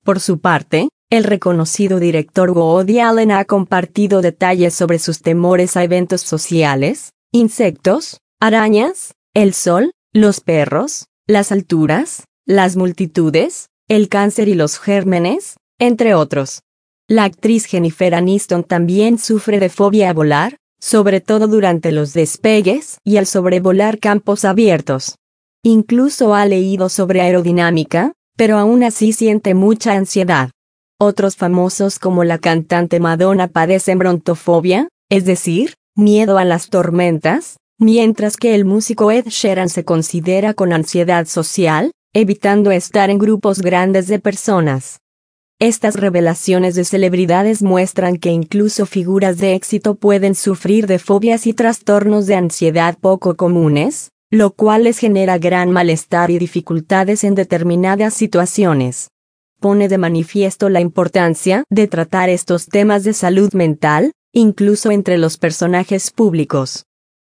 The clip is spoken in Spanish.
Por su parte, el reconocido director Woody Allen ha compartido detalles sobre sus temores a eventos sociales, insectos, arañas, el sol, los perros, las alturas, las multitudes, el cáncer y los gérmenes, entre otros. La actriz Jennifer Aniston también sufre de fobia a volar, sobre todo durante los despegues y al sobrevolar campos abiertos. Incluso ha leído sobre aerodinámica, pero aún así siente mucha ansiedad. Otros famosos como la cantante Madonna padecen brontofobia, es decir, miedo a las tormentas, mientras que el músico Ed Sheeran se considera con ansiedad social, evitando estar en grupos grandes de personas. Estas revelaciones de celebridades muestran que incluso figuras de éxito pueden sufrir de fobias y trastornos de ansiedad poco comunes, lo cual les genera gran malestar y dificultades en determinadas situaciones. Pone de manifiesto la importancia de tratar estos temas de salud mental, incluso entre los personajes públicos.